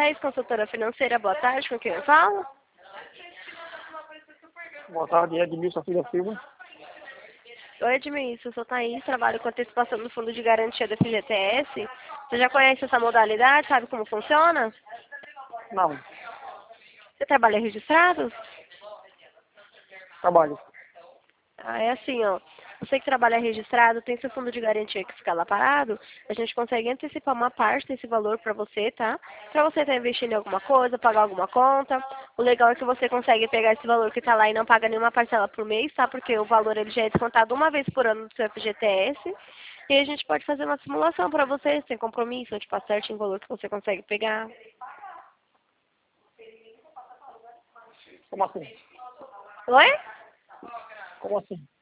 Thaís, consultora financeira, boa tarde, com quem eu falo? Boa tarde, Edmilson Filho Silva. Oi, Edmilson, eu sou Thaís, trabalho com antecipação do Fundo de Garantia da FGTS. Você já conhece essa modalidade, sabe como funciona? Não, Você trabalha registrado? trabalho. Ah, é assim, ó. Você que trabalha registrado, tem seu fundo de garantia que fica lá parado, a gente consegue antecipar uma parte desse valor para você, tá? Para você estar investindo em alguma coisa, pagar alguma conta. O legal é que você consegue pegar esse valor que está lá e não paga nenhuma parcela por mês, tá? Porque o valor ele já é descontado uma vez por ano do seu FGTS. E a gente pode fazer uma simulação para você, sem compromisso, eu te passo certinho o valor que você consegue pegar. Como assim? Oi? Como assim?